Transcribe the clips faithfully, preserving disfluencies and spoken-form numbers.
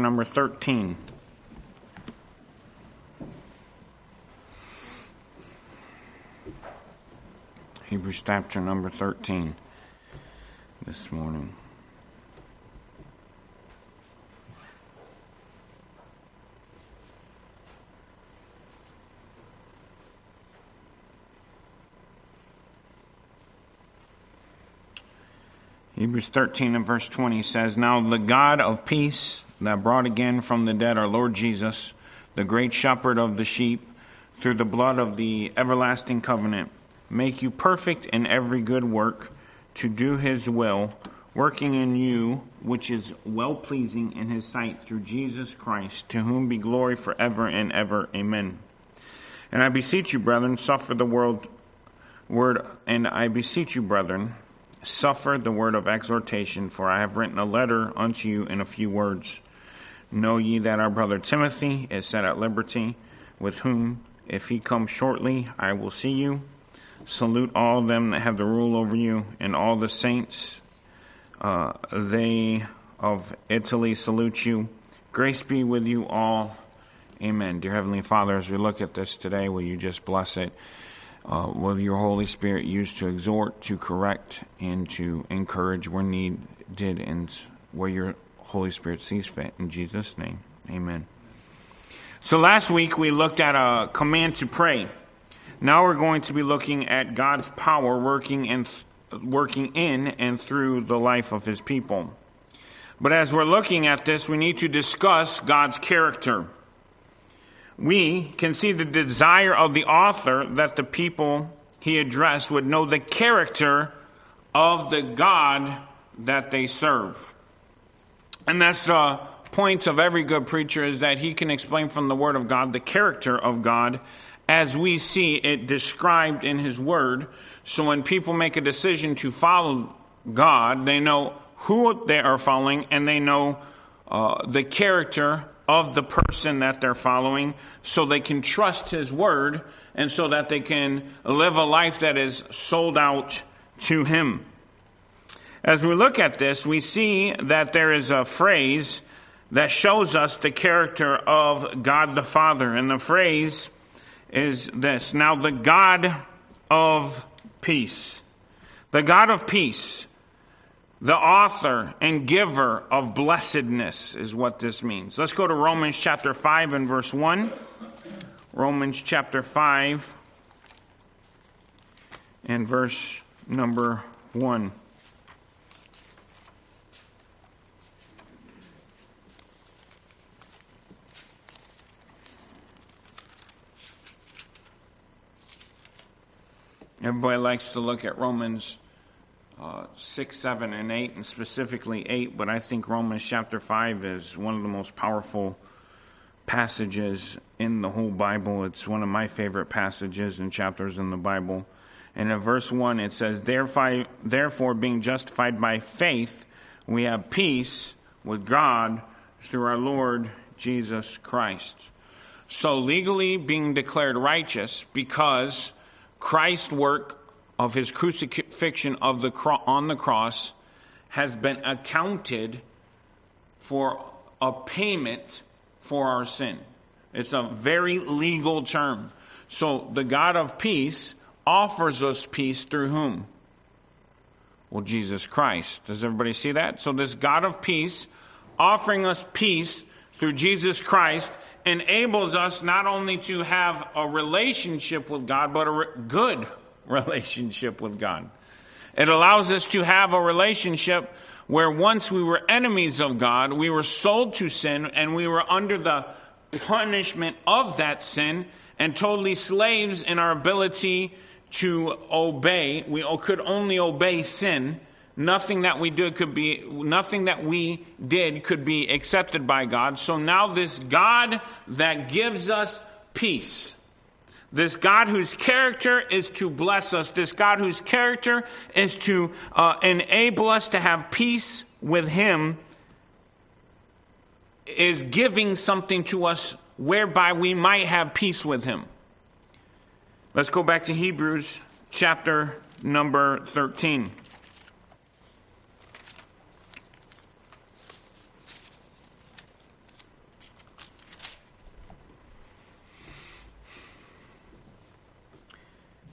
number thirteen. Hebrews chapter number thirteen this morning. Hebrews thirteen and verse twenty says, "Now the God of peace that brought again from the dead our Lord Jesus, the great shepherd of the sheep, through the blood of the everlasting covenant, make you perfect in every good work, to do his will, working in you which is well-pleasing in his sight, through Jesus Christ, to whom be glory forever and ever. Amen. And I beseech you, brethren, suffer the world word, and I beseech you, brethren, suffer the word of exhortation, for I have written a letter unto you in a few words. Know ye that our brother Timothy is set at liberty, with whom, if he come shortly, I will see you. Salute all them that have the rule over you, and all the saints. Uh, they of Italy salute you. Grace be with you all. Amen." Dear Heavenly Father, as we look at this today, will you just bless it? Uh, will your Holy Spirit use to exhort, to correct, and to encourage where needed, and where your Holy Spirit sees fit. In Jesus' name, amen. So last week we looked at a command to pray. Now we're going to be looking at God's power working and working in and through the life of his people. But as we're looking at this, we need to discuss God's character. We can see the desire of the author that the people he addressed would know the character of the God that they serve. And that's the point of every good preacher, is that he can explain from the Word of God the character of God as we see it described in his Word. So when people make a decision to follow God, they know who they are following, and they know uh, the character of the person that they're following, so they can trust his word, and so that they can live a life that is sold out to him. As we look at this, we see that there is a phrase that shows us the character of God the Father, and the phrase is this: "Now the God of peace." The God of peace, the author and giver of blessedness, is what this means. Let's go to Romans chapter five and verse one. Romans chapter five and verse number one. Everybody likes to look at Romans Uh, six, seven, and eight, and specifically eight, but I think Romans chapter five is one of the most powerful passages in the whole Bible. It's one of my favorite passages and chapters in the Bible. And in verse one it says, Therefore, therefore being justified by faith, we have peace with God through our Lord Jesus Christ. So legally being declared righteous because Christ's work of his crucifixion of the cro- on the cross has been accounted for a payment for our sin. It's a very legal term. So the God of peace offers us peace through whom? Well, Jesus Christ. Does everybody see that? So this God of peace offering us peace through Jesus Christ enables us not only to have a relationship with God, but a re- good relationship with God. It allows us to have a relationship where once we were enemies of God, we were sold to sin, and we were under the punishment of that sin, and totally slaves in our ability to obey. We could only obey sin. Nothing that we did could be, nothing that we did could be accepted by God. So now this God that gives us peace, this God whose character is to bless us, this God whose character is to uh, enable us to have peace with him, is giving something to us whereby we might have peace with him. Let's go back to Hebrews chapter number thirteen.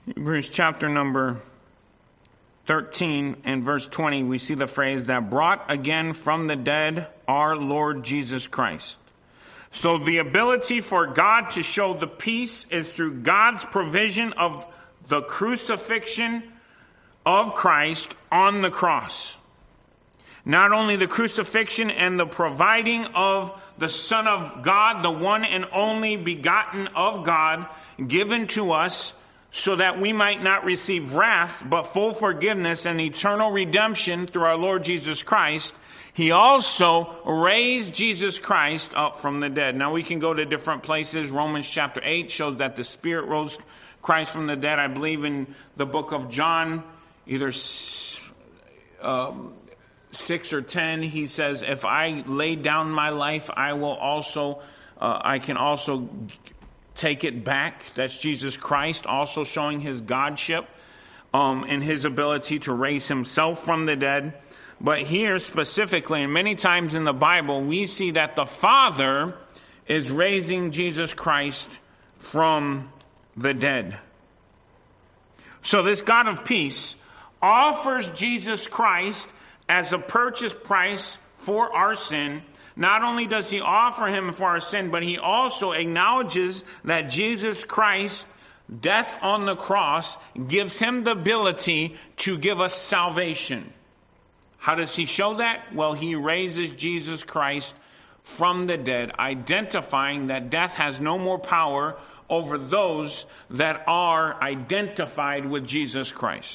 Hebrews chapter number thirteen and verse twenty, we see the phrase that brought again from the dead our Lord Jesus Christ. So the ability for God to show the peace is through God's provision of the crucifixion of Christ on the cross. Not only the crucifixion and the providing of the Son of God, the one and only begotten of God, given to us so that we might not receive wrath, but full forgiveness and eternal redemption through our Lord Jesus Christ. He also raised Jesus Christ up from the dead. Now we can go to different places. Romans chapter eight shows that the Spirit rose Christ from the dead. I believe in the book of John, either um, six or ten, he says, if I lay down my life, I will also, uh, I can also take it back. That's Jesus Christ also showing his godship um, and his ability to raise himself from the dead. But here specifically, and many times in the Bible, we see that the Father is raising Jesus Christ from the dead. So this God of peace offers Jesus Christ as a purchase price for our sin. Not only does he offer him for our sin, but he also acknowledges that Jesus Christ's death on the cross gives him the ability to give us salvation. How does he show that? Well, he raises Jesus Christ from the dead, identifying that death has no more power over those that are identified with Jesus Christ.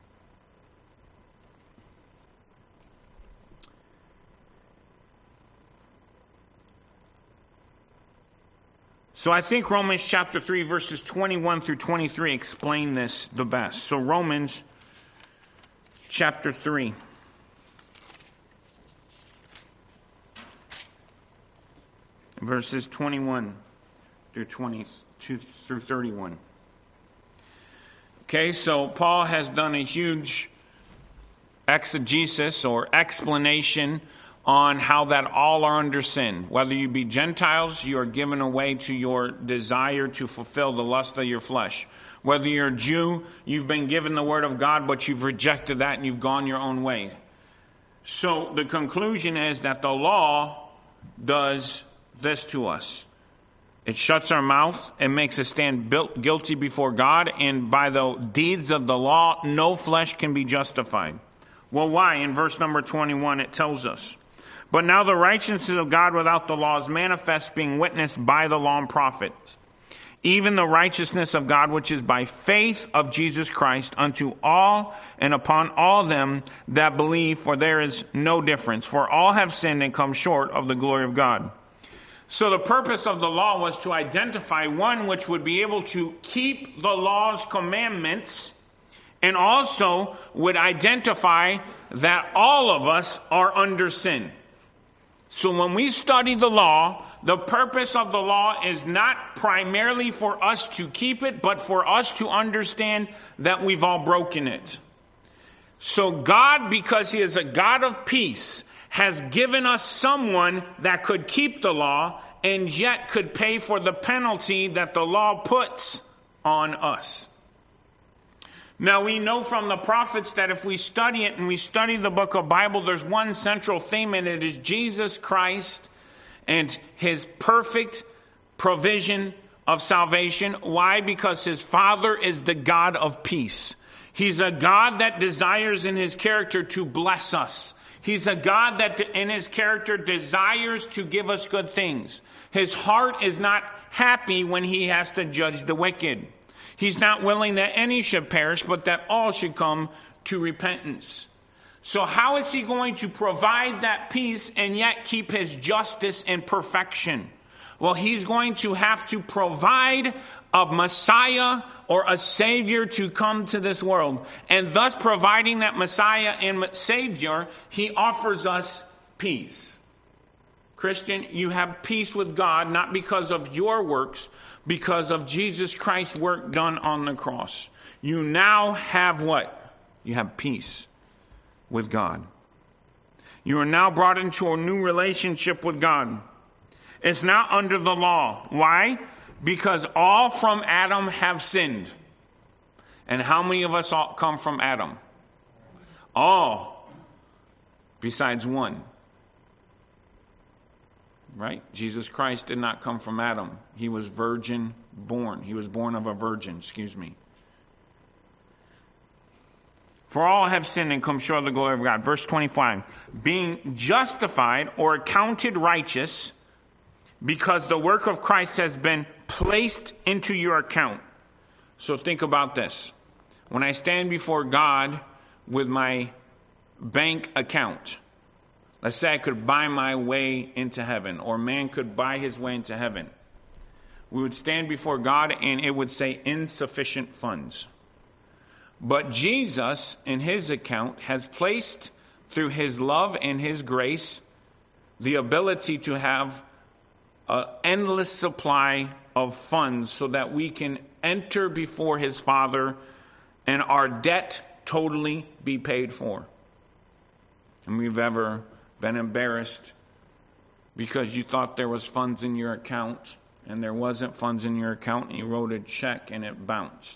So I think Romans chapter three, verses twenty-one through twenty-three explain this the best. So Romans chapter three. Verses twenty-one through twenty-two through thirty-one. Okay, so Paul has done a huge exegesis or explanation on how that all are under sin. Whether you be Gentiles, you are given away to your desire to fulfill the lust of your flesh. Whether you're a Jew, you've been given the word of God, but you've rejected that and you've gone your own way. So the conclusion is that the law does this to us. It shuts our mouth and makes us stand guilty before God, and by the deeds of the law, no flesh can be justified. Well, why? In verse number twenty-one, it tells us, but now the righteousness of God without the law is manifest, being witnessed by the law and prophets, even the righteousness of God which is by faith of Jesus Christ unto all and upon all them that believe, for there is no difference. For all have sinned and come short of the glory of God. So the purpose of the law was to identify one which would be able to keep the law's commandments, and also would identify that all of us are under sin. So when we study the law, the purpose of the law is not primarily for us to keep it, but for us to understand that we've all broken it. So God, because he is a God of peace, has given us someone that could keep the law and yet could pay for the penalty that the law puts on us. Now we know from the prophets that if we study it and we study the book of Bible, there's one central theme, and it is Jesus Christ and his perfect provision of salvation. Why? Because his Father is the God of peace. He's a God that desires in his character to bless us. He's a God that in his character desires to give us good things. His heart is not happy when he has to judge the wicked. He's not willing that any should perish, but that all should come to repentance. So how is he going to provide that peace and yet keep his justice and perfection? Well, he's going to have to provide a Messiah or a Savior to come to this world. And thus providing that Messiah and Savior, he offers us peace. Christian, you have peace with God, not because of your works, because of Jesus Christ's work done on the cross. You now have what? You have peace with God. You are now brought into a new relationship with God. It's not under the law. Why? Because all from Adam have sinned. And how many of us all come from Adam? All, besides one. Right? Jesus Christ did not come from Adam. He was virgin born. He was born of a virgin, excuse me. For all have sinned and come short of the glory of God. Verse twenty-five. Being justified or accounted righteous because the work of Christ has been placed into your account. So think about this. When I stand before God with my bank account, let's say I could buy my way into heaven, or man could buy his way into heaven. We would stand before God and it would say insufficient funds. But Jesus, in his account, has placed through his love and his grace the ability to have an endless supply of funds so that we can enter before his Father and our debt totally be paid for. And we've ever been embarrassed because you thought there was funds in your account and there wasn't funds in your account and you wrote a check and it bounced.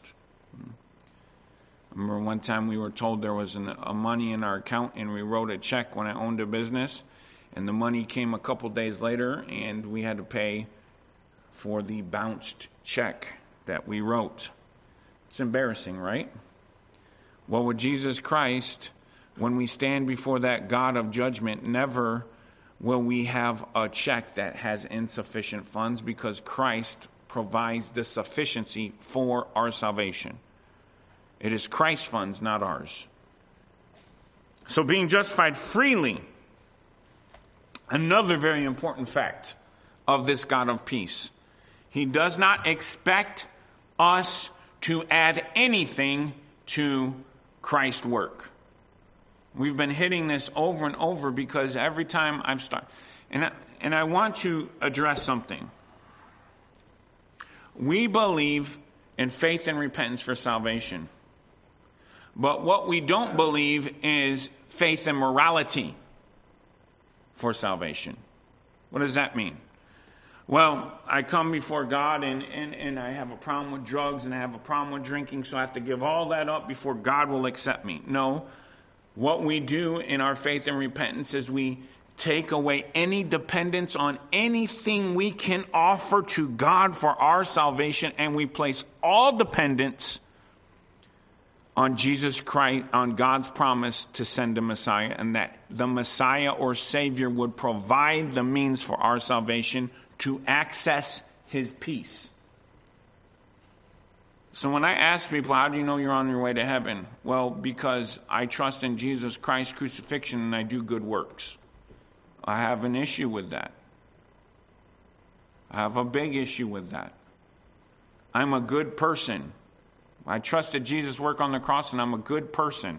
I remember one time we were told there was an, a money in our account and we wrote a check when I owned a business, and the money came a couple days later and we had to pay for the bounced check that we wrote. It's embarrassing, right? Well, with Jesus Christ, when we stand before that God of judgment, never will we have a check that has insufficient funds, because Christ provides the sufficiency for our salvation. It is Christ's funds, not ours. So being justified freely, another very important fact of this God of peace. He does not expect us to add anything to Christ's work. We've been hitting this over and over because every time I've started, and I, and I want to address something. We believe in faith and repentance for salvation. But what we don't believe is faith and morality for salvation. What does that mean? Well, I come before God and, and, and I have a problem with drugs and I have a problem with drinking, so I have to give all that up before God will accept me. No. What we do in our faith and repentance is we take away any dependence on anything we can offer to God for our salvation, and we place all dependence on Jesus Christ, on God's promise to send a Messiah, and that the Messiah or Savior would provide the means for our salvation to access his peace. So when I ask people, how do you know you're on your way to heaven? Well, because I trust in Jesus Christ's crucifixion and I do good works. I have an issue with that. I have a big issue with that. I'm a good person. I trusted Jesus' work on the cross and I'm a good person.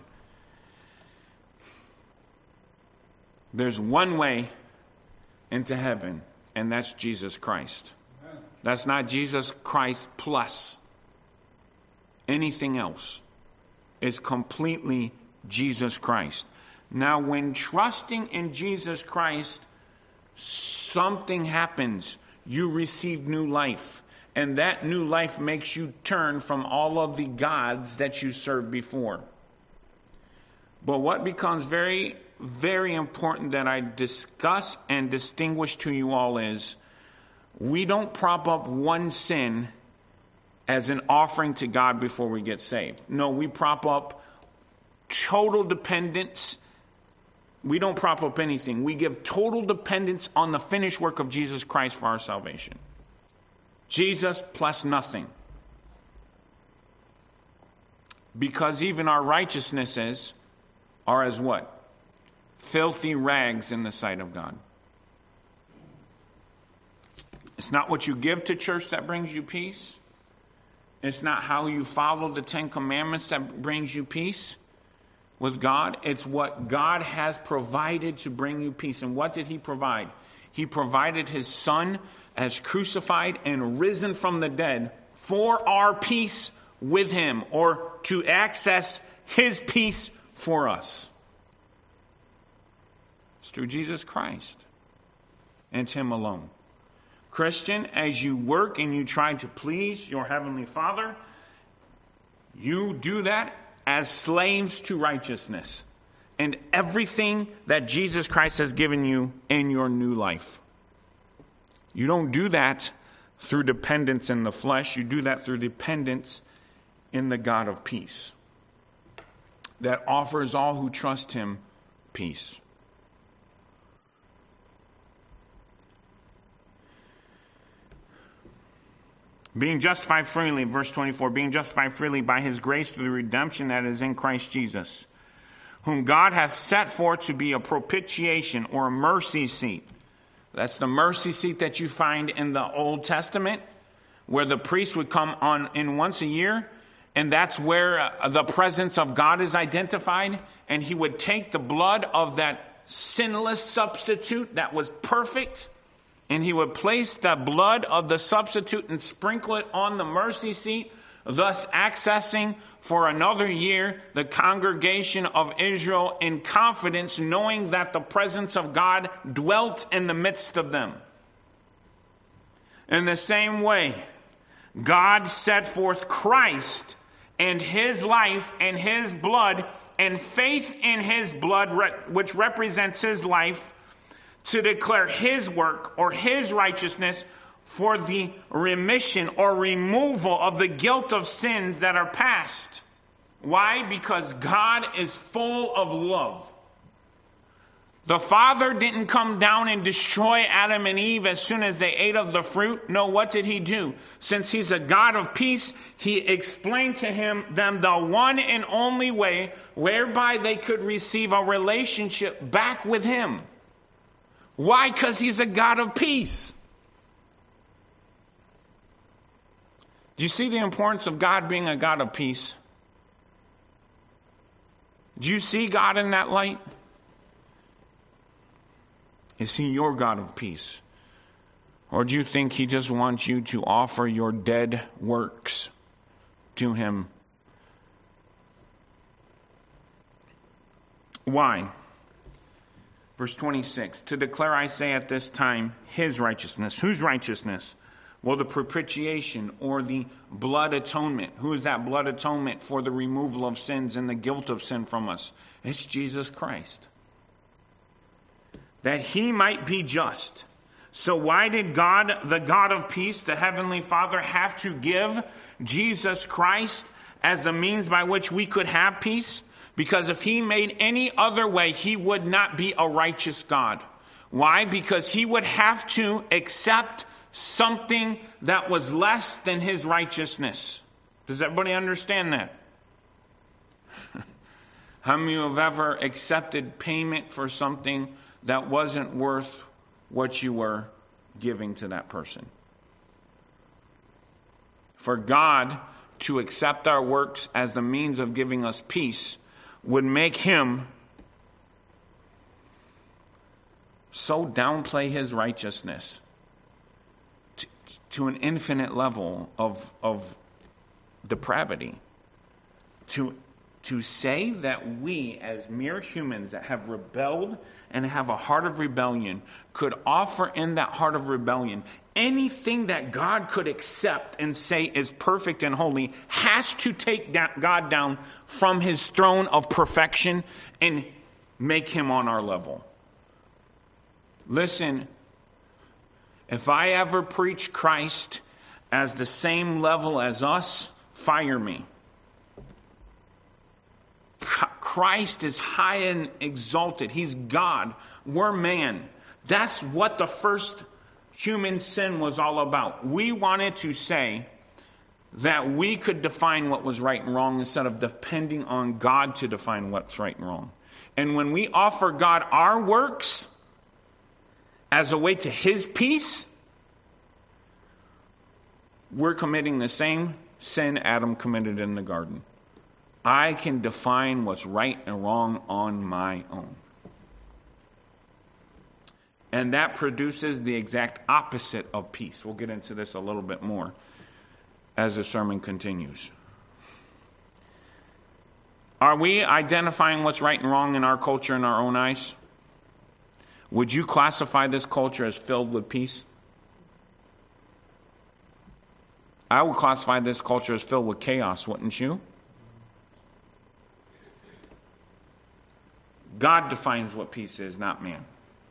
There's one way into heaven, and that's Jesus Christ. That's not Jesus Christ plus anything else. It's completely Jesus Christ. Now, when trusting in Jesus Christ, something happens. You receive new life. And that new life makes you turn from all of the gods that you served before. But what becomes very, very important that I discuss and distinguish to you all is, we don't prop up one sin as an offering to God before we get saved. No, we prop up total dependence. We don't prop up anything. We give total dependence on the finished work of Jesus Christ for our salvation. Jesus plus nothing. Because even our righteousnesses are as what? Filthy rags in the sight of God. It's not what you give to church that brings you peace. It's not how you follow the Ten Commandments that brings you peace with God. It's what God has provided to bring you peace. And what did he provide? He provided his Son as crucified and risen from the dead for our peace with him, or to access his peace for us. It's through Jesus Christ. And it's him alone. Christian, as you work and you try to please your Heavenly Father, You do that as slaves to righteousness and everything that Jesus Christ has given you in your new life. You don't do that through dependence in the flesh. You do that through dependence in the God of peace that offers all who trust him peace. Being justified freely, verse twenty-four, being justified freely by his grace through the redemption that is in Christ Jesus, whom God hath set forth to be a propitiation or a mercy seat. That's the mercy seat that you find in the Old Testament, where the priest would come on in once a year, and that's where uh, the presence of God is identified, and he would take the blood of that sinless substitute that was perfect, and he would place the blood of the substitute and sprinkle it on the mercy seat, thus accessing for another year the congregation of Israel in confidence, knowing that the presence of God dwelt in the midst of them. In the same way, God set forth Christ and his life and his blood and faith in his blood, which represents his life, to declare his work or his righteousness for the remission or removal of the guilt of sins that are past. Why? Because God is full of love. The Father didn't come down and destroy Adam and Eve as soon as they ate of the fruit. No, what did he do? Since he's a God of peace, he explained to him them the one and only way whereby they could receive a relationship back with him. Why? Because he's a God of peace. Do you see the importance of God being a God of peace? Do you see God in that light? Is he your God of peace? Or do you think he just wants you to offer your dead works to him? Why? Verse twenty-six, to declare, I say at this time, his righteousness. Whose righteousness? Well, the propitiation or the blood atonement. Who is that blood atonement for the removal of sins and the guilt of sin from us? It's Jesus Christ. That he might be just. So why did God, the God of peace, the Heavenly Father, have to give Jesus Christ as a means by which we could have peace? Because if he made any other way, he would not be a righteous God. Why? Because he would have to accept something that was less than his righteousness. Does everybody understand that? How many of you have ever accepted payment for something that wasn't worth what you were giving to that person? For God to accept our works as the means of giving us peace would make him so downplay his righteousness to, to an infinite level of, of depravity. To, to say that we, as mere humans that have rebelled and have a heart of rebellion, could offer in that heart of rebellion anything that God could accept and say is perfect and holy, has to take God down from his throne of perfection and make him on our level. Listen, if I ever preach Christ as the same level as us, fire me. Christ is high and exalted. He's God. We're man. That's what the first human sin was all about. We wanted to say that we could define what was right and wrong instead of depending on God to define what's right and wrong. And when we offer God our works as a way to his peace, we're committing the same sin Adam committed in the garden. I can define what's right and wrong on my own. And that produces the exact opposite of peace. We'll get into this a little bit more as the sermon continues. Are we identifying what's right and wrong in our culture in our own eyes? Would you classify this culture as filled with peace? I would classify this culture as filled with chaos, wouldn't you? God defines what peace is, not man.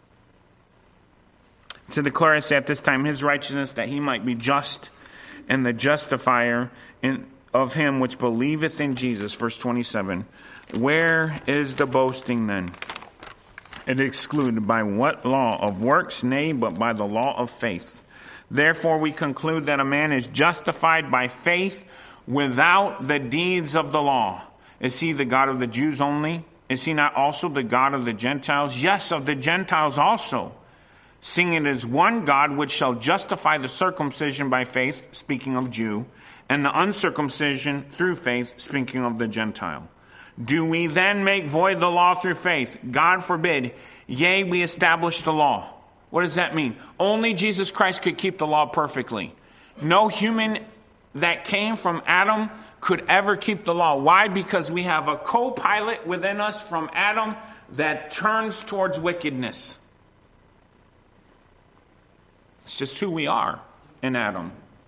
To declare us at this time his righteousness, that he might be just and the justifier in, of him which believeth in Jesus. Verse twenty-seven. Where is the boasting then? It is excluded by what law? Of works? Nay, but by the law of faith. Therefore we conclude that a man is justified by faith without the deeds of the law. Is he the God of the Jews only? Is he not also the God of the Gentiles? Yes, of the Gentiles also. Seeing it is one God which shall justify the circumcision by faith, speaking of Jew, and the uncircumcision through faith, speaking of the Gentile. Do we then make void the law through faith? God forbid. Yea, we establish the law. What does that mean? Only Jesus Christ could keep the law perfectly. No human that came from Adam could ever keep the law. Why? Because we have a co-pilot within us from Adam that turns towards wickedness. It's just who we are in Adam.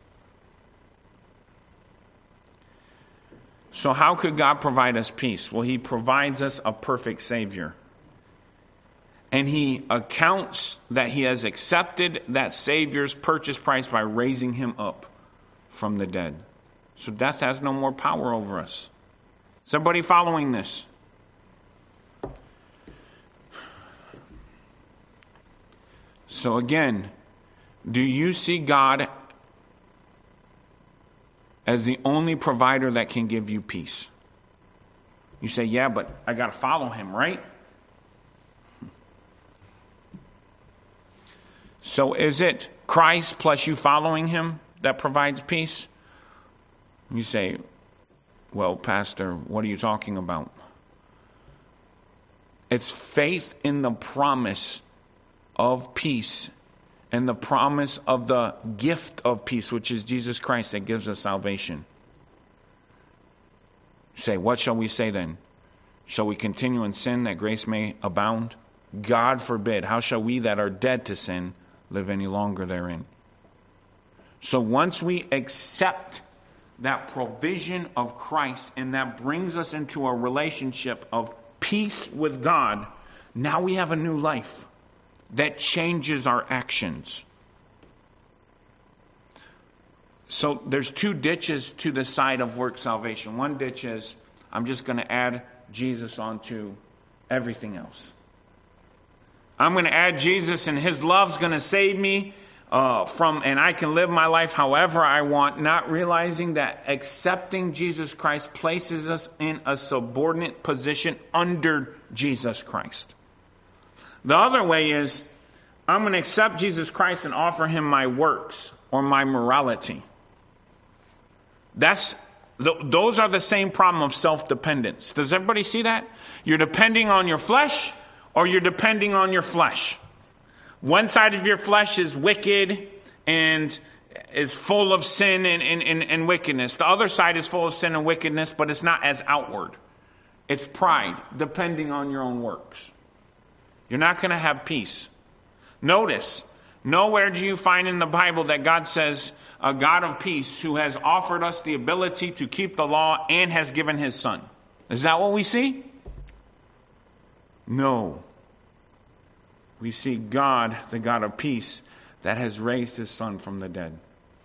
So how could God provide us peace? Well, he provides us a perfect Savior. And he accounts that he has accepted that Savior's purchase price by raising him up from the dead. So death has no more power over us. Is everybody following this? So again, do you see God as the only provider that can give you peace? You say, yeah, but I got to follow him, right? So is it Christ plus you following him that provides peace? You say, well, Pastor, what are you talking about? It's faith in the promise of peace and the promise of the gift of peace, which is Jesus Christ, that gives us salvation. You say, what shall we say then? Shall we continue in sin that grace may abound? God forbid. How shall we that are dead to sin live any longer therein? So once we accept that provision of Christ, and that brings us into a relationship of peace with God, now we have a new life that changes our actions. So there's two ditches to the side of work salvation. One ditch is, I'm just going to add Jesus onto everything else. I'm going to add Jesus and his love's going to save me uh, from, and I can live my life however I want, not realizing that accepting Jesus Christ places us in a subordinate position under Jesus Christ. The other way is, I'm going to accept Jesus Christ and offer him my works or my morality. That's th- those are the same problem of self-dependence. Does everybody see that? You're depending on your flesh, or you're depending on your flesh. One side of your flesh is wicked and is full of sin and, and, and, and wickedness. The other side is full of sin and wickedness, but it's not as outward. It's pride, depending on your own works. You're not going to have peace. Notice, nowhere do you find in the Bible that God says, a God of peace who has offered us the ability to keep the law and has given his son. Is that what we see? No. We see God, the God of peace, that has raised his son from the dead.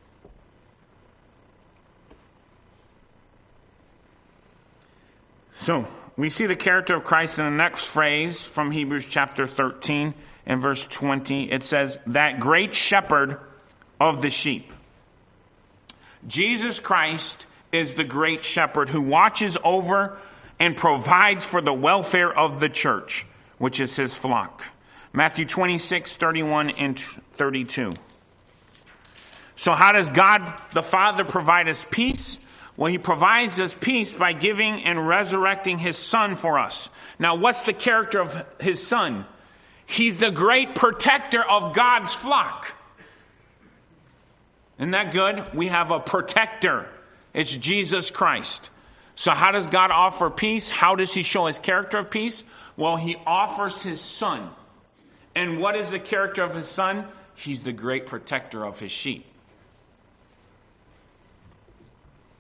So, we see the character of Christ in the next phrase from Hebrews chapter thirteen and verse twenty. It says, that great shepherd of the sheep. Jesus Christ is the great shepherd who watches over and provides for the welfare of the church, which is his flock. Matthew twenty-six, thirty-one and thirty-two. So how does God the Father provide us peace? Well, he provides us peace by giving and resurrecting his son for us. Now, what's the character of his son? He's the great protector of God's flock. Isn't that good? We have a protector. It's Jesus Christ. So how does God offer peace? How does he show his character of peace? Well, he offers his son. And what is the character of his son? He's the great protector of his sheep.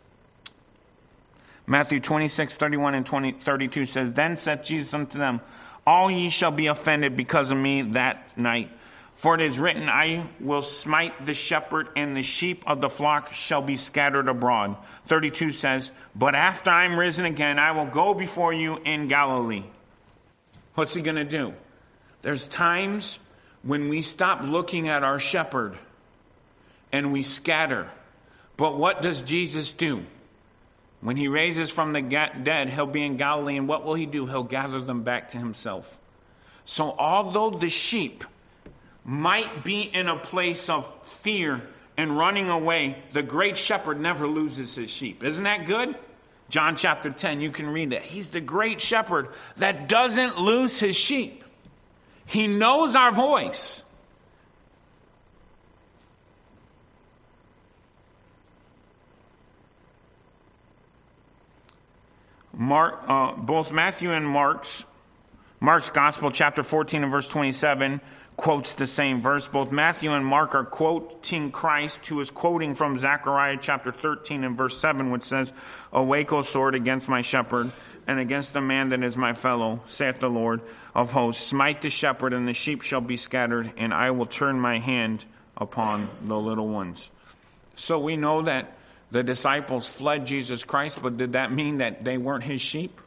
Matthew twenty-six, thirty-one and thirty-two says, then said Jesus unto them, all ye shall be offended because of me that night. For it is written, I will smite the shepherd, and the sheep of the flock shall be scattered abroad. thirty-two says, but after I'm risen again, I will go before you in Galilee. What's he going to do? There's times when we stop looking at our shepherd and we scatter. But what does Jesus do? When he raises from the dead, he'll be in Galilee, and what will he do? He'll gather them back to himself. So although the sheep might be in a place of fear and running away, the great shepherd never loses his sheep. Isn't that good? John chapter ten, you can read that. He's the great shepherd that doesn't lose his sheep. He knows our voice. Mark, uh, both Matthew and Mark's, Mark's Gospel, chapter fourteen and verse twenty-seven, quotes the same verse. Both Matthew and Mark are quoting Christ, who is quoting from Zechariah chapter thirteen and verse seven, which says, awake, O sword, against my shepherd, and against the man that is my fellow, saith the Lord of hosts. Smite the shepherd, and the sheep shall be scattered, and I will turn my hand upon the little ones. So we know that the disciples fled Jesus Christ, but did that mean that they weren't his sheep?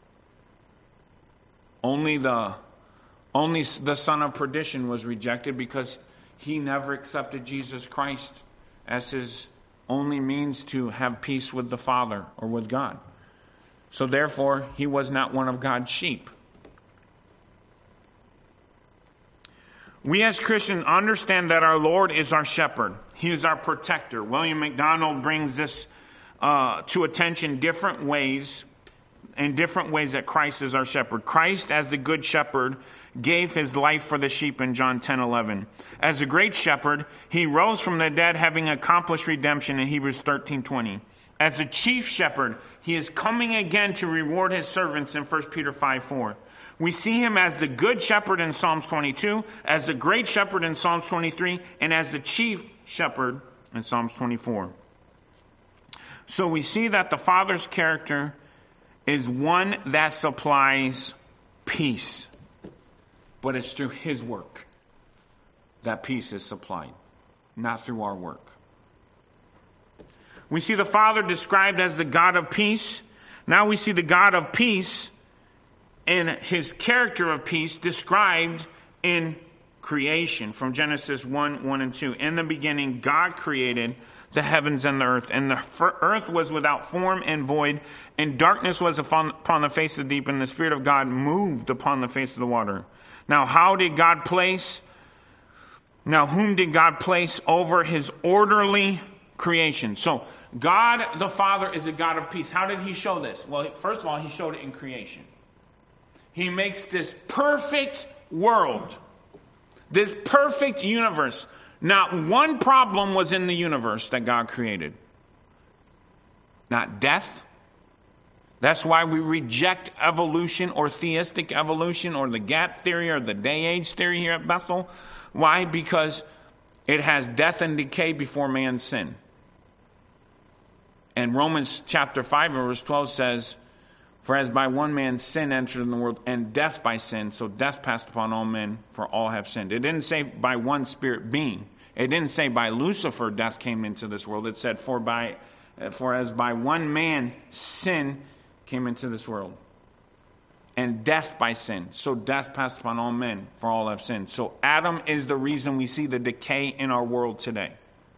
Only the, only the son of perdition was rejected because he never accepted Jesus Christ as his only means to have peace with the Father or with God. So therefore, he was not one of God's sheep. We as Christians understand that our Lord is our shepherd. He is our protector. William MacDonald brings this uh, to attention different ways, in different ways that Christ is our shepherd. Christ, as the good shepherd, gave his life for the sheep in John ten eleven. As a great shepherd, he rose from the dead, having accomplished redemption in Hebrews thirteen twenty. As the chief shepherd, he is coming again to reward his servants in First Peter five four. We see him as the good shepherd in Psalms twenty-two, as the great shepherd in Psalms twenty-three, and as the chief shepherd in Psalms twenty-four. So we see that the Father's character is one that supplies peace. But it's through his work that peace is supplied, not through our work. We see the Father described as the God of peace. Now we see the God of peace and his character of peace described in creation from Genesis one, one and two. In the beginning, God created the heavens and the earth, and the earth was without form and void, and darkness was upon, upon the face of the deep, and the Spirit of God moved upon the face of the water. Now, how did God place, now whom did God place over his orderly creation? So, God the Father is a God of peace. How did he show this? Well, first of all, he showed it in creation. He makes this perfect world, this perfect universe. Not one problem was in the universe that God created. Not death. That's why we reject evolution or theistic evolution or the gap theory or the day age theory here at Bethel. Why? Because it has death and decay before man's sin. And Romans chapter five verse twelve says, for as by one man sin entered in the world, and death by sin, so death passed upon all men, for all have sinned. It didn't say by one spirit being. It didn't say by Lucifer death came into this world. It said for by, for as by one man sin came into this world, and death by sin. So death passed upon all men, for all have sinned. So Adam is the reason we see the decay in our world today.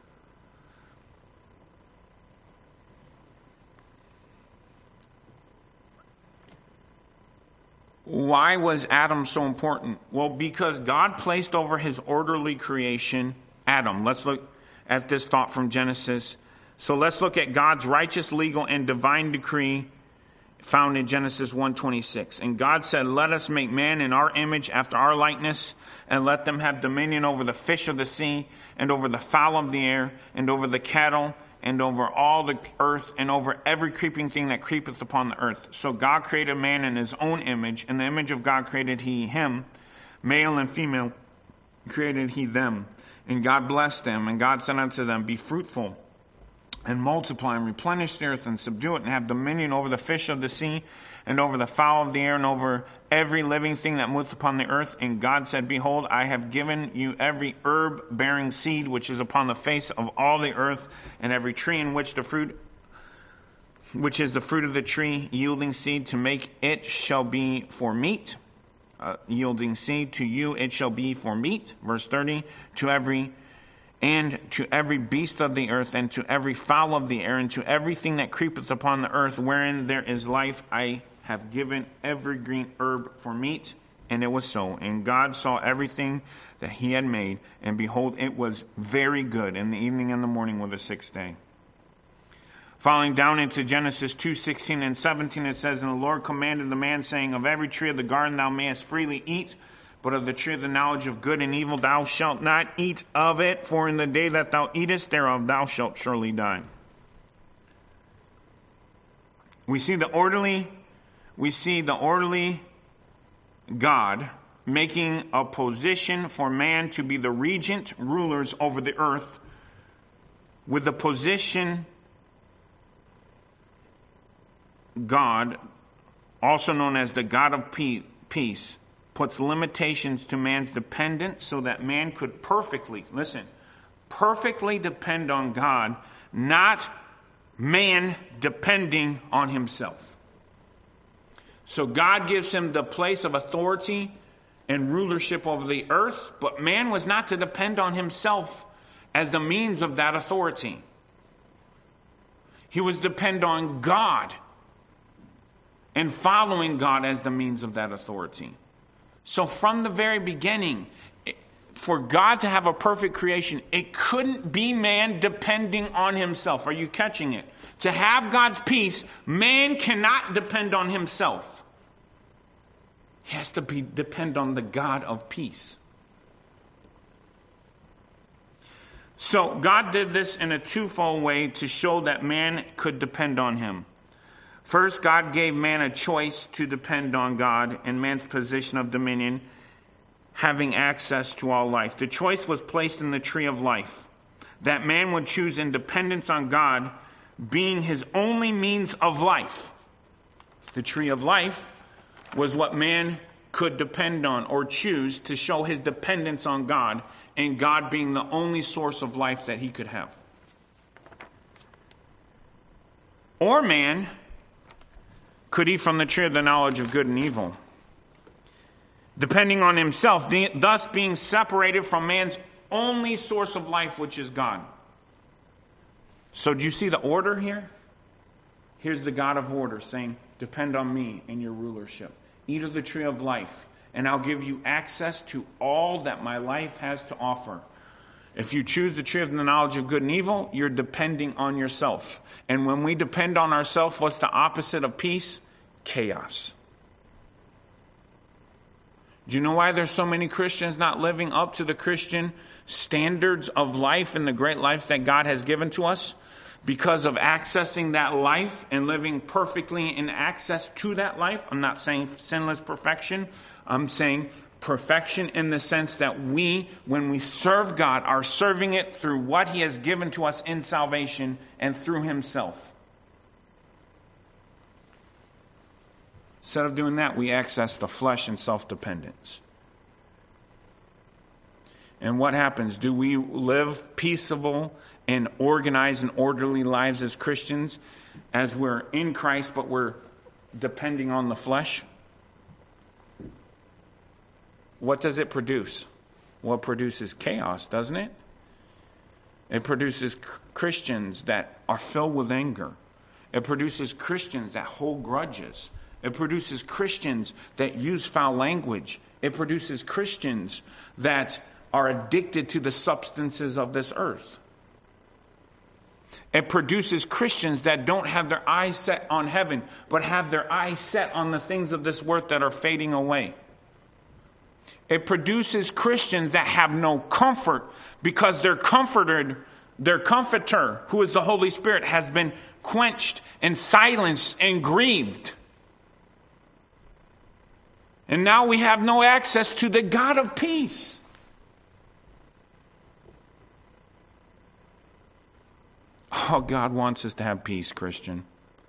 Why was Adam so important? Well, because God placed over his orderly creation Adam. Let's look at this thought from Genesis. So let's look at God's righteous, legal, and divine decree found in Genesis one twenty-six. And God said, let us make man in our image after our likeness, and let them have dominion over the fish of the sea, and over the fowl of the air, and over the cattle, and over all the earth, and over every creeping thing that creepeth upon the earth. So God created man in his own image. In the image of God created he him. Male and female created he them. And God blessed them. And God said unto them, be fruitful, and multiply and replenish the earth and subdue it and have dominion over the fish of the sea and over the fowl of the air and over every living thing that moveth upon the earth. And God said, Behold, I have given you every herb bearing seed which is upon the face of all the earth, and every tree in which the fruit which is the fruit of the tree yielding seed, to make it shall be for meat. Uh, yielding seed, to you it shall be for meat. Verse thirty, to every and to every beast of the earth, and to every fowl of the air, and to everything that creepeth upon the earth, wherein there is life, I have given every green herb for meat. And it was so. And God saw everything that he had made, and behold, it was very good. And the evening and the morning were the sixth day. Following down into Genesis two sixteen and seventeen, it says, And the Lord commanded the man, saying, Of every tree of the garden thou mayest freely eat, but of the tree of the knowledge of good and evil thou shalt not eat of it, for in the day that thou eatest thereof thou shalt surely die. We see the orderly, we see the orderly God making a position for man to be the regent rulers over the earth, with the position God, also known as the God of peace, puts limitations to man's dependence so that man could perfectly, listen, perfectly depend on God, not man depending on himself. So God gives him the place of authority and rulership over the earth, but man was not to depend on himself as the means of that authority. He was to depend on God and following God as the means of that authority. So from the very beginning, for God to have a perfect creation, it couldn't be man depending on himself. Are you catching it? To have God's peace, man cannot depend on himself. He has to be depend on the God of peace. So God did this in a twofold way to show that man could depend on him. First, God gave man a choice to depend on God and man's position of dominion, having access to all life. The choice was placed in the tree of life, that man would choose independence on God being his only means of life. The tree of life was what man could depend on or choose to show his dependence on God, and God being the only source of life that he could have. Or man could eat from the tree of the knowledge of good and evil, depending on himself, thus being separated from man's only source of life, which is God. So do you see the order here? Here's the God of order saying, depend on me and your rulership. Eat of the tree of life, and I'll give you access to all that my life has to offer. If you choose the tree of the knowledge of good and evil, you're depending on yourself. And when we depend on ourselves, what's the opposite of peace? Chaos. Do you know why there's so many Christians not living up to the Christian standards of life and the great life that God has given to us? Because of accessing that life and living perfectly in access to that life. I'm not saying sinless perfection. I'm saying perfection in the sense that we, when we serve God, are serving it through what He has given to us in salvation and through Himself. Instead of doing that, we access the flesh and self-dependence. And what happens? Do we live peaceable and organized and orderly lives as Christians as we're in Christ, but we're depending on the flesh? What does it produce? Well, it produces chaos, doesn't it? It produces Christians that are filled with anger. It produces Christians that hold grudges. It produces Christians that use foul language. It produces Christians that are addicted to the substances of this earth. It produces Christians that don't have their eyes set on heaven, but have their eyes set on the things of this world that are fading away. It produces Christians that have no comfort because their comforted, their comforter, who is the Holy Spirit, has been quenched and silenced and grieved. And now we have no access to the God of peace. Oh, God wants us to have peace, Christian.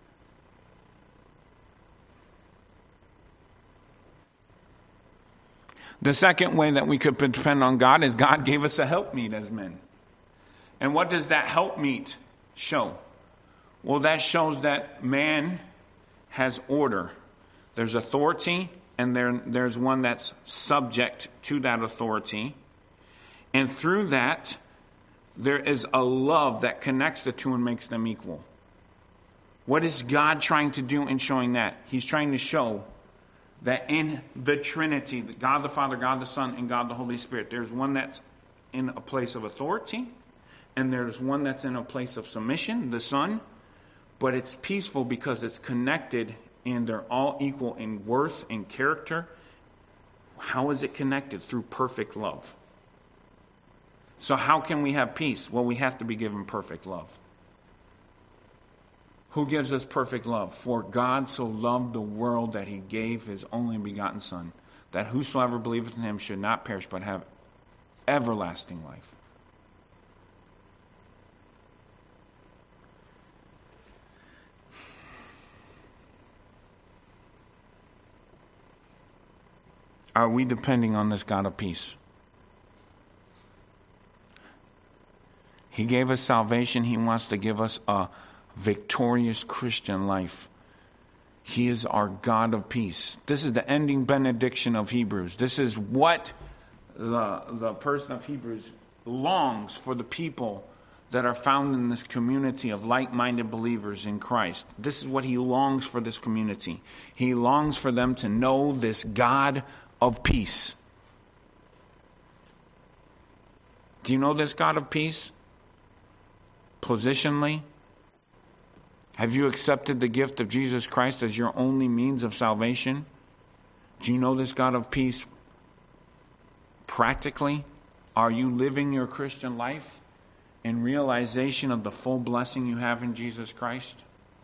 The second way that we could depend on God is God gave us a helpmeet as men. And what does that helpmeet show? Well, that shows that man has order. There's authority, and there, there's one that's subject to that authority. And through that, there is a love that connects the two and makes them equal. What is God trying to do in showing that? He's trying to show that in the Trinity, God the Father, God the Son, and God the Holy Spirit, there's one that's in a place of authority, and there's one that's in a place of submission, the Son, but it's peaceful because it's connected and they're all equal in worth and character. How is it connected? Through perfect love. So how can we have peace? Well, we have to be given perfect love. Who gives us perfect love? For God so loved the world that he gave his only begotten Son, that whosoever believeth in him should not perish but have everlasting life. Are we depending on this God of peace? He gave us salvation. He wants to give us a victorious Christian life. He is our God of peace. This is the ending benediction of Hebrews. This is what the, the person of Hebrews longs for, the people that are found in this community of like-minded believers in Christ. This is what he longs for, this community. He longs for them to know this God of peace. Do you know this God of peace? Positionally? Have you accepted the gift of Jesus Christ as your only means of salvation? Do you know this God of peace practically? Are you living your Christian life in realization of the full blessing you have in Jesus Christ?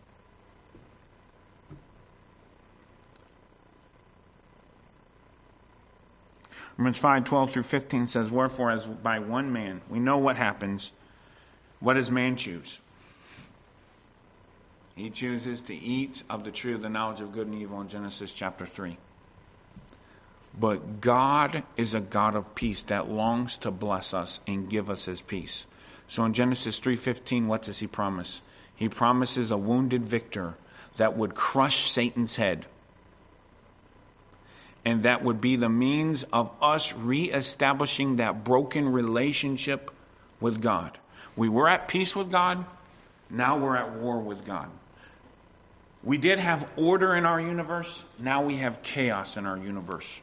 Romans five, twelve through fifteen says, wherefore as by one man, we know what happens. What does man choose? He chooses to eat of the tree of the knowledge of good and evil in Genesis chapter three. But God is a God of peace that longs to bless us and give us his peace. So in Genesis three fifteen, what does he promise? He promises a wounded victor that would crush Satan's head. And that would be the means of us reestablishing that broken relationship with God. We were at peace with God. Now we're at war with God. We did have order in our universe. Now we have chaos in our universe.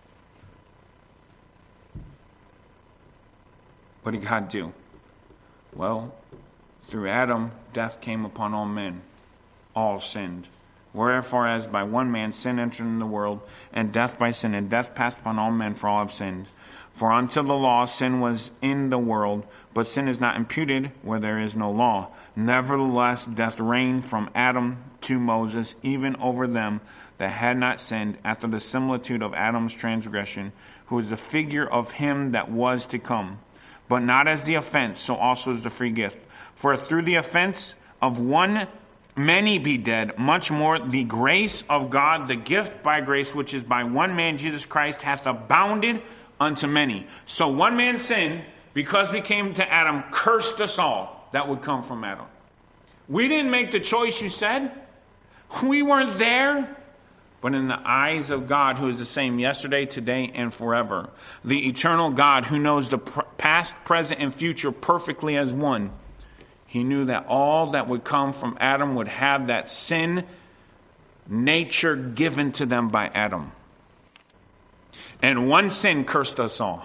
What did God do? Well, through Adam, death came upon all men. All sinned. Wherefore, as by one man sin entered in the world, and death by sin, and death passed upon all men, for all have sinned. For until the law, sin was in the world, but sin is not imputed where there is no law. Nevertheless, death reigned from Adam to Moses, even over them that had not sinned, after the similitude of Adam's transgression, who is the figure of him that was to come. But not as the offense, so also is the free gift. For through the offense of one many be dead, much more the grace of God, the gift by grace, which is by one man, Jesus Christ, hath abounded unto many. So one man sinned, because we came to Adam, cursed us all that would come from Adam. We didn't make the choice, you said. We weren't there. But in the eyes of God, who is the same yesterday, today, and forever, the eternal God who knows the past, present, and future perfectly as one, he knew that all that would come from Adam would have that sin nature given to them by Adam. And one sin cursed us all.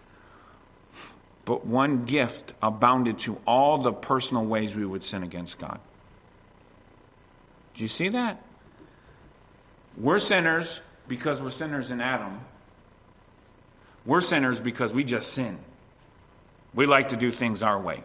But one gift abounded to all the personal ways we would sin against God. Do you see that? We're sinners because we're sinners in Adam. We're sinners because we just sin. We like to do things our way.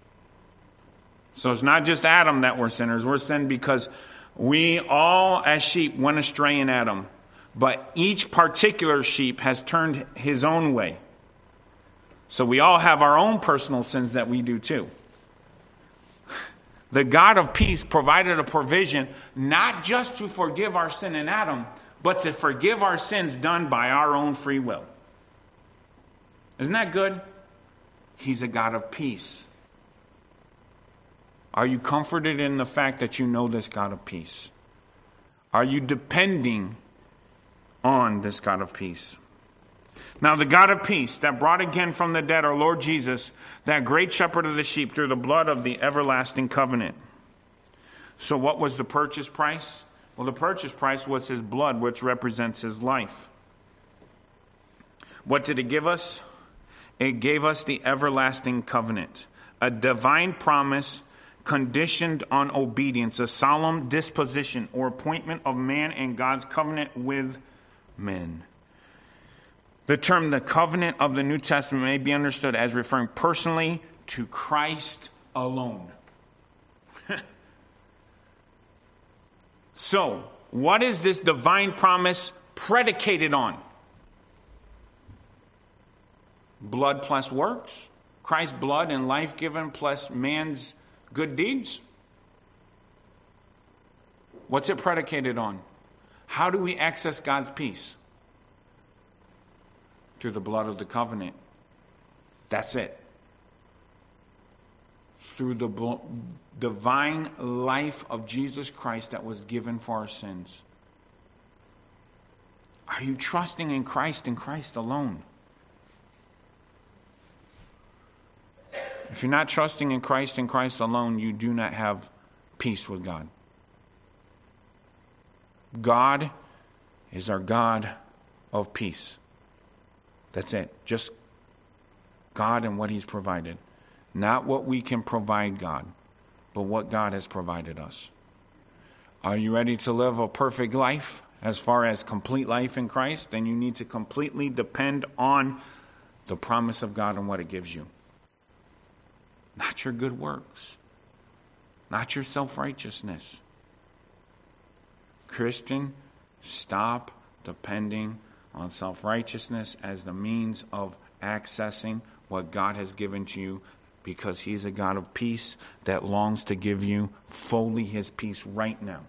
So it's not just Adam that we're sinners. We're sinned because we all as sheep went astray in Adam. But each particular sheep has turned his own way. So we all have our own personal sins that we do too. The God of peace provided a provision not just to forgive our sin in Adam, but to forgive our sins done by our own free will. Isn't that good? He's a God of peace. Are you comforted in the fact that you know this God of peace? Are you depending on this God of peace? Now the God of peace that brought again from the dead our Lord Jesus, that great shepherd of the sheep, through the blood of the everlasting covenant. So what was the purchase price? Well, the purchase price was his blood, which represents his life. What did it give us? It gave us the everlasting covenant, a divine promise conditioned on obedience, a solemn disposition or appointment of man and God's covenant with men. The term the covenant of the New Testament may be understood as referring personally to Christ alone. So, what is this divine promise predicated on? Blood plus works? Christ's blood and life given plus man's good deeds? What's it predicated on? How do we access God's peace? Through the blood of the covenant. That's it. Through the bl- divine life of Jesus Christ that was given for our sins. Are you trusting in Christ and Christ alone? If you're not trusting in Christ and Christ alone, you do not have peace with God. God is our God of peace. That's it. Just God and what He's provided. Not what we can provide God, but what God has provided us. Are you ready to live a perfect life as far as complete life in Christ? Then you need to completely depend on the promise of God and what it gives you. Not your good works. Not your self-righteousness. Christian, stop depending on self-righteousness as the means of accessing what God has given to you, because He's a God of peace that longs to give you fully His peace right now.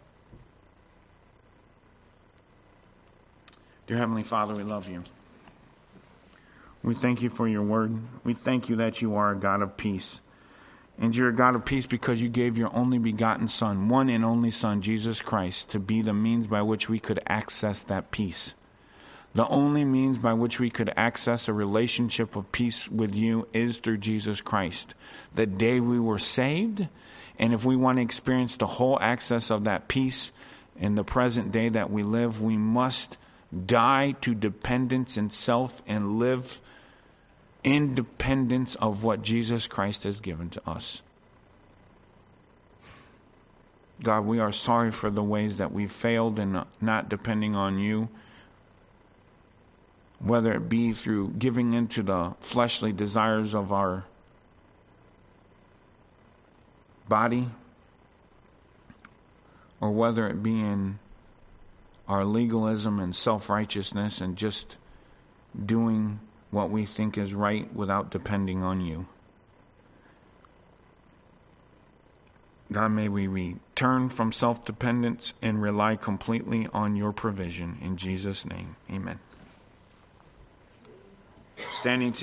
Dear Heavenly Father, we love you. We thank you for your word. We thank you that you are a God of peace. And you're a God of peace because you gave your only begotten Son, one and only Son, Jesus Christ, to be the means by which we could access that peace. The only means by which we could access a relationship of peace with you is through Jesus Christ. The day we were saved, and if we want to experience the whole access of that peace in the present day that we live, we must die to dependence and self and live independence of what Jesus Christ has given to us. God, we are sorry for the ways that we failed in not depending on you, whether it be through giving into the fleshly desires of our body, or whether it be in our legalism and self-righteousness and just doing what we think is right without depending on you. God, may we return from self-dependence and rely completely on your provision. In Jesus' name, amen. Standing